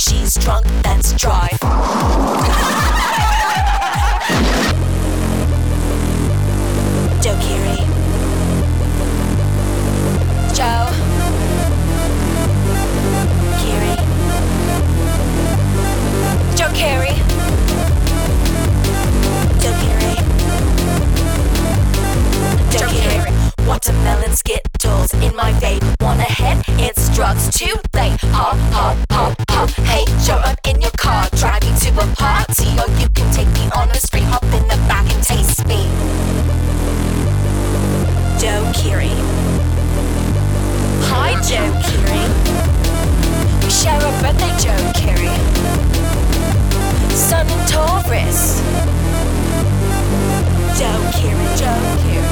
she's drunk, let's drive. Joe Keery. Joe Keery. Joe Keery. Joe Keery. Joe Keery. Watermelon Skittles in my vape. Wanna head? It's drugs too late. Hop, hop, hop, hop. Hey Joe, I'm in your car, driving to a party. Or you can take me on the street. Hop in the back and taste me. Joe Keery. Hi Joe Keery. We share a birthday, Joe Keery. Sun and Taurus. Joe Keery. Joe Keery.